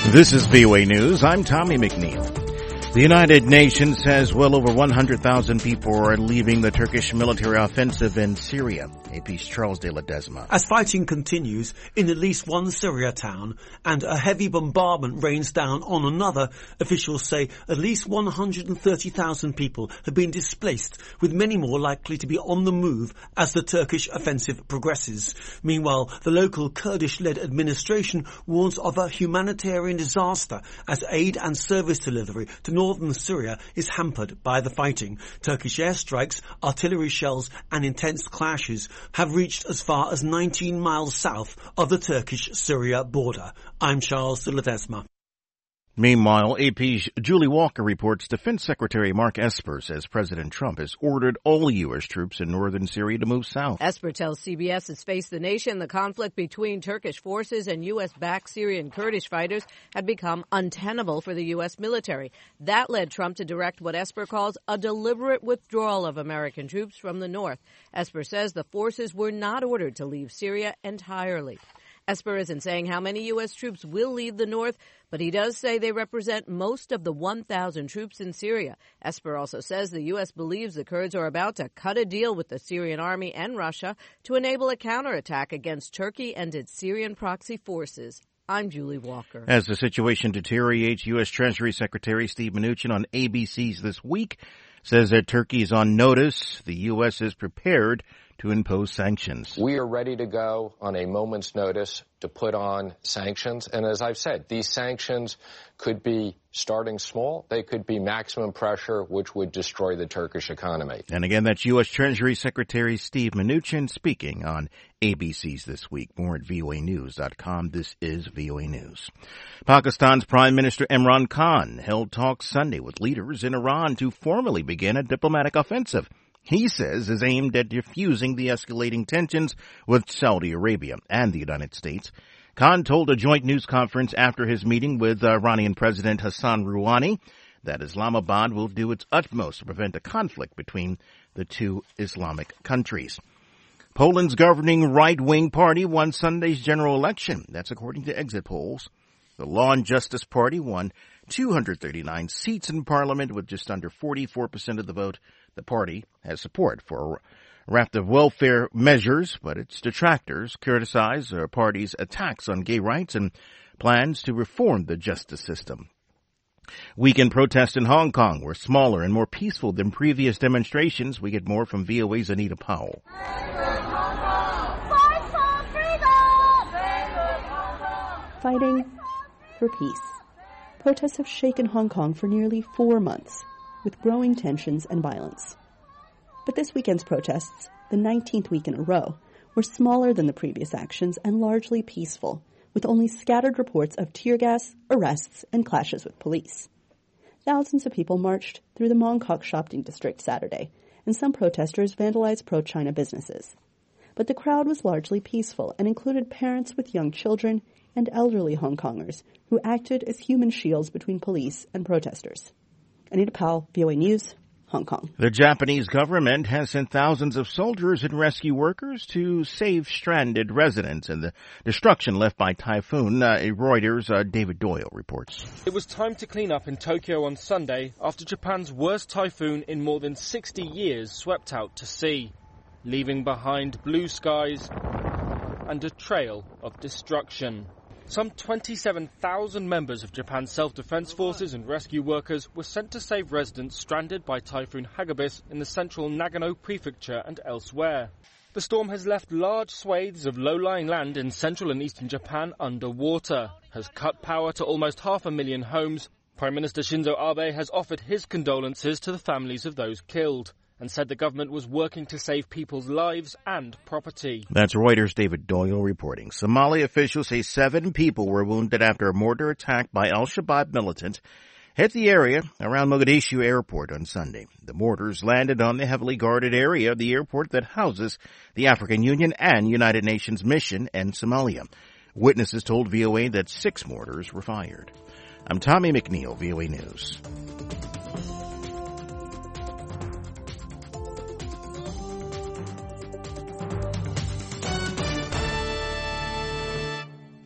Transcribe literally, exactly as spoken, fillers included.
This is V O A News. I'm Tommy McNeil. The United Nations says well over one hundred thousand people are leaving the Turkish military offensive in Syria. A P's Charles de Ledesma. As fighting continues in at least one Syria town and a heavy bombardment rains down on another, officials say at least one hundred thirty thousand people have been displaced, with many more likely to be on the move as the Turkish offensive progresses. Meanwhile, the local Kurdish-led administration warns of a humanitarian disaster as aid and service delivery to northern Syria is hampered by the fighting. Turkish airstrikes, artillery shells and intense clashes have reached as far as nineteen miles south of the Turkish-Syria border. I'm Charles de Ledesma. Meanwhile, A P's Julie Walker reports Defense Secretary Mark Esper says President Trump has ordered all U S troops in northern Syria to move south. Esper tells C B S has faced the nation. The conflict between Turkish forces and U S-backed Syrian Kurdish fighters had become untenable for the U S military. That led Trump to direct what Esper calls a deliberate withdrawal of American troops from the north. Esper says the forces were not ordered to leave Syria entirely. Esper isn't saying how many U S troops will leave the north, but he does say they represent most of the one thousand troops in Syria. Esper also says the U S believes the Kurds are about to cut a deal with the Syrian army and Russia to enable a counterattack against Turkey and its Syrian proxy forces. I'm Julie Walker. As the situation deteriorates, U S Treasury Secretary Steve Mnuchin on A B C's This Week says that Turkey is on notice. The U S is prepared to impose sanctions. We are ready to go on a moment's notice to put on sanctions. And as I've said, these sanctions could be starting small. They could be maximum pressure, which would destroy the Turkish economy. And again, that's U S Treasury Secretary Steve Mnuchin speaking on A B C's This Week. More at V O A news dot com. This is V O A News. Pakistan's Prime Minister Imran Khan held talks Sunday with leaders in Iran to formally begin a diplomatic offensive he says is aimed at diffusing the escalating tensions with Saudi Arabia and the United States. Khan told a joint news conference after his meeting with Iranian President Hassan Rouhani that Islamabad will do its utmost to prevent a conflict between the two Islamic countries. Poland's governing right-wing party won Sunday's general election. That's according to exit polls. The Law and Justice Party won two hundred thirty-nine seats in parliament with just under forty-four percent of the vote. The party has support for a raft of welfare measures, but its detractors criticize the party's attacks on gay rights and plans to reform the justice system. Weekend protests in Hong Kong were smaller and more peaceful than previous demonstrations. We get more from V O A's Anita Powell. Fighting for peace. Protests have shaken Hong Kong for nearly four months, with growing tensions and violence. But this weekend's protests, the nineteenth week in a row, were smaller than the previous actions and largely peaceful, with only scattered reports of tear gas, arrests, and clashes with police. Thousands of people marched through the Mong Kok shopping district Saturday, and some protesters vandalized pro-China businesses. But the crowd was largely peaceful and included parents with young children and elderly Hong Kongers who acted as human shields between police and protesters. Anita Powell, V O A News, Hong Kong. The Japanese government has sent thousands of soldiers and rescue workers to save stranded residents in the destruction left by typhoon. Uh, Reuters' uh, David Doyle reports. It was time to clean up in Tokyo on Sunday after Japan's worst typhoon in more than sixty years swept out to sea, leaving behind blue skies and a trail of destruction. Some twenty-seven thousand members of Japan's self-defense forces and rescue workers were sent to save residents stranded by Typhoon Hagibis in the central Nagano prefecture and elsewhere. The storm has left large swathes of low-lying land in central and eastern Japan underwater, has cut power to almost half a million homes. Prime Minister Shinzo Abe has offered his condolences to the families of those killed and said the government was working to save people's lives and property. That's Reuters' David Doyle reporting. Somali officials say seven people were wounded after a mortar attack by al-Shabaab militant hit the area around Mogadishu airport on Sunday. The mortars landed on the heavily guarded area of the airport that houses the African Union and United Nations mission in Somalia. Witnesses told V O A that six mortars were fired. I'm Tommy McNeil, V O A News.